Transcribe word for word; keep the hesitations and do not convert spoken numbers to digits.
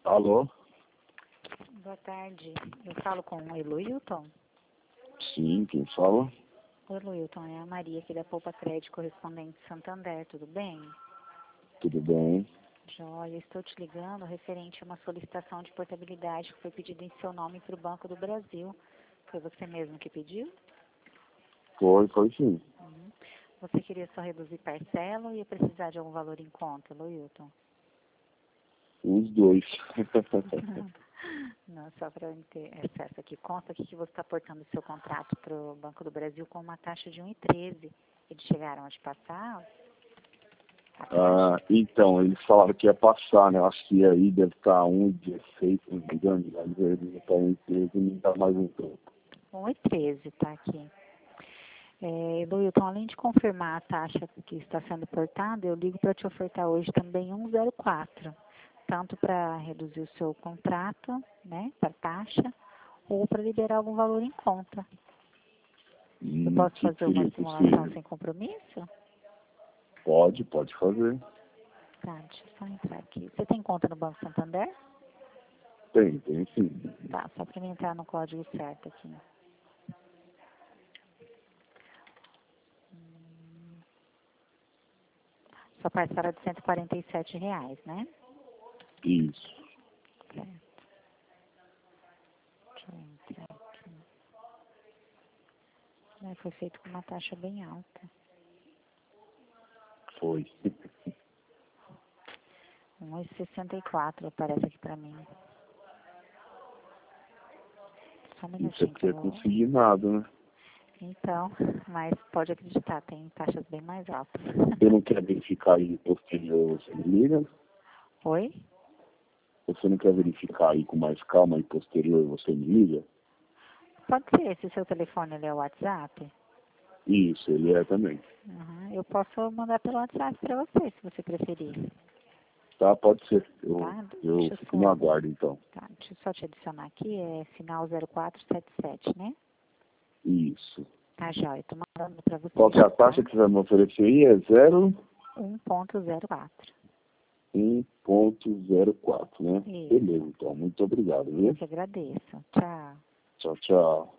Alô? Boa tarde. Eu falo com o Eloilton. Sim, quem fala? O Eloilton, é a Maria aqui da Poupa Crédito Correspondente Santander, tudo bem? Tudo bem? Joia, estou te ligando referente a uma solicitação de portabilidade que foi pedida em seu nome para o Banco do Brasil. Foi você mesmo que pediu? Foi, foi sim. Uhum. Você queria só reduzir parcela ou ia precisar de algum valor em conta, Eloilton? Os dois. Não, só para eu ter acesso aqui. Consta aqui que você está aportando seu contrato para o Banco do Brasil com uma taxa de um vírgula treze. Eles chegaram a te passar? Ah, então, eles falaram que ia passar, né? Eu acho que aí deve estar um dezesseis, se não me engano, mas ele está um treze e me dá mais um pouco. um vírgula treze está aqui. É, Eloilton, além de confirmar a taxa que está sendo portada, eu ligo para te ofertar hoje também um zero quatro. Tanto para reduzir o seu contrato, né, para taxa, ou para liberar algum valor em conta. Eu Hum, posso que fazer uma seria simulação possível? sem compromisso? Pode, pode fazer. Tá, deixa eu só entrar aqui. Você tem conta no Banco Santander? Tem, tem sim. Tá, só para mim entrar no código certo aqui. Hum, Sua parcela é de cento e quarenta e sete reais, né? Isso. Certo. Deixa eu entrar aqui. É, foi feito com uma taxa bem alta. Foi. um vírgula sessenta e quatro aparece aqui para mim. Só um Isso é minutinho que porque eu é vou... consignado, né? Então, mas pode acreditar, tem taxas bem mais altas. Você não quer verificar aí posterior, você me liga? Oi? Você não quer verificar aí com mais calma e posterior, você me liga? Pode ser, se o seu telefone ele é o WhatsApp. Isso, ele é também. Uhum, eu posso mandar pelo WhatsApp para você, se você preferir. Tá, pode ser. Eu, Tá? eu Deixa eu fico no só, aguardo, então. tá, deixa eu só te adicionar aqui, é final zero quatro sete sete, né? Isso. Tá, joia, tô mandando para você, Qual que é a tá? taxa que você vai me oferecer aí? É zero um ponto zero quatro. um ponto zero quatro, né? Isso. Beleza, então. Muito obrigado, Eu viu? que agradeço. Tchau. Tchau, tchau.